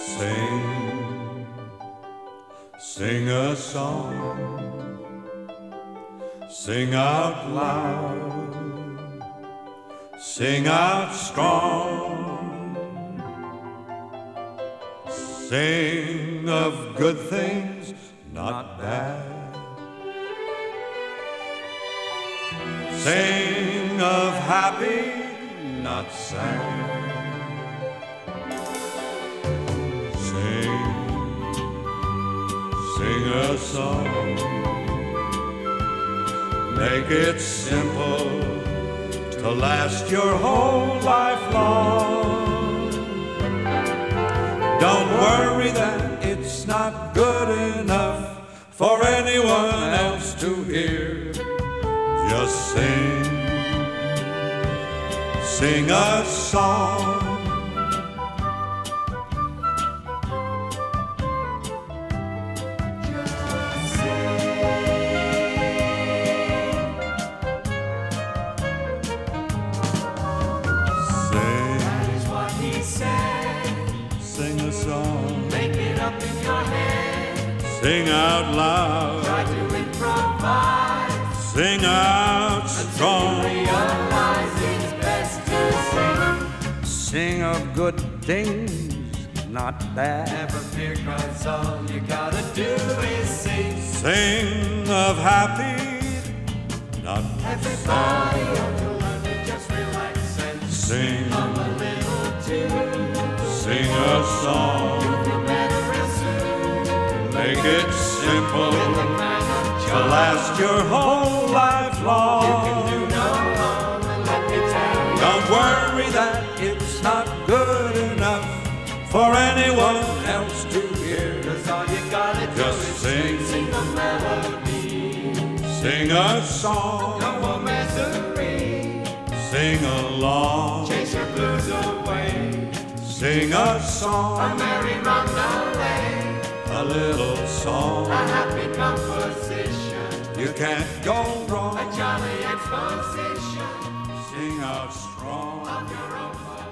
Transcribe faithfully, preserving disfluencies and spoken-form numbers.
Sing, sing a song, sing out loud, sing out strong, sing of good things, not bad, sing of happy, not sad. Sing a song, make it simple to last your whole life long. Don't worry that it's not good enough for anyone else to hear. Just sing, sing a song. Sing a song, make it up in your head, sing out loud, try to improvise, sing out strong, realize it's best to sing. Sing of good things, not bad. Never fear, 'cause all you gotta do is sing. Sing of happy, not Everybody sad. ought to learn to just relax and Sing, hum a little tune. sing a song, You'll feel better real soon. make it simple In the kind of to job last your whole life you can long. do no harm, and let me tell you. Don't worry that it's not good enough for anyone else to hear. 'Cause all you gotta do Just is sing. sing the melody. Sing a song, No more misery. sing along. Chase your blues away. Sing a A song, merry roundelay. a little song. A happy composition. You can't go A wrong. jolly exposition Sing out strong. of your own voice.